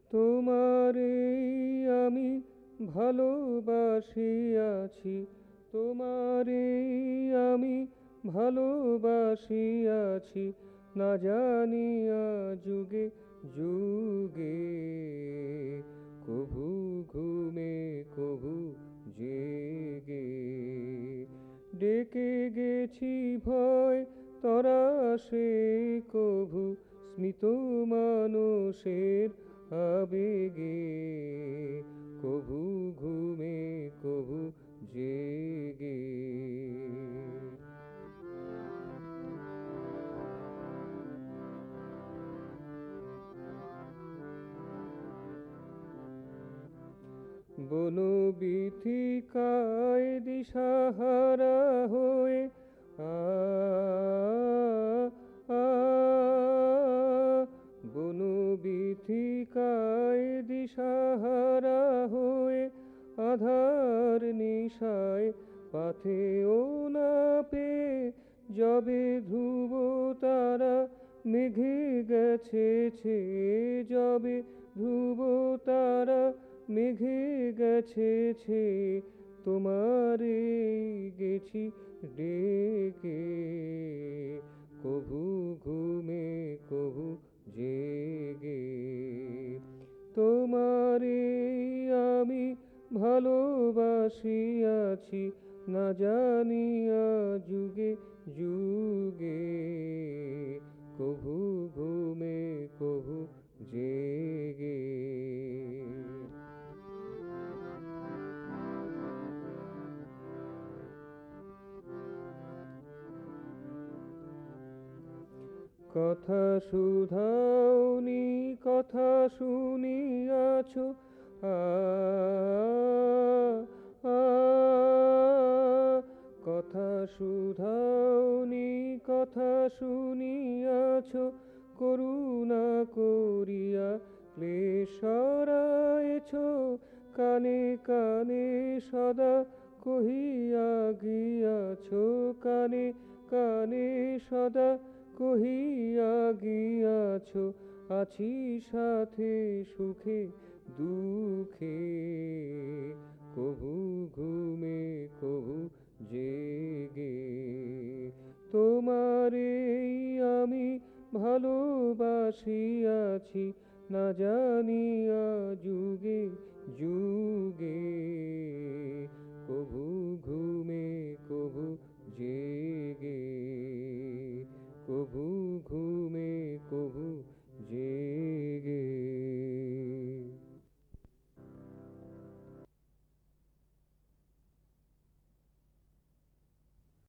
তোমারে আমি ভালোবাসিয়াছি, তোমারে আমি ভালোবাসিয়াছি, না জানিয়া যুগে যুগে। কভু ঘুমে কভু জেগে ডেকে গেছি ভয় তরাসে, কভু স্মিত মানুষের আবেগে। কভু ঘুমে কভু জেগে। বনবীথিকায় দিশাহারা হয়ে আ আ বনবীথিকায় দিশাহারা হয়ে আধার নিশায় পাথেও না পেয়ে যবে ধ্রুব তারা মেঘে গেছে ছেয়ে, যবে ধ্রুব তারা মেঘে গেছে ছেয়ে, তোমারে গেছি ডেকে। কভু ঘুমে কভু জেগে তোমারে আমি ভালোবাসিয়াছি, না জানিয়া যুগে যুগে। কভু ঘুমে কভু জেগে। কথা শুধাওনি কথা শুনিয়াছ, আ আ কথা শুধাওনি কথা শুনিয়াছ, করুণা করিয়া ক্লেশ সরায়েছ। কানে কানে সদা কহিয়া গিয়াছ, কানে কানে সদা কহিয়া গিয়াছ, আছি সাথে সুখে দুঃখে। কভু ঘুমে কভু জেগে তোমারে আমি ভালোবাসিয়াছি, না জানিয়া যুগে যুগে। কভু ঘুমে কভু জেগে, কভু ঘুমে কভু জেগে।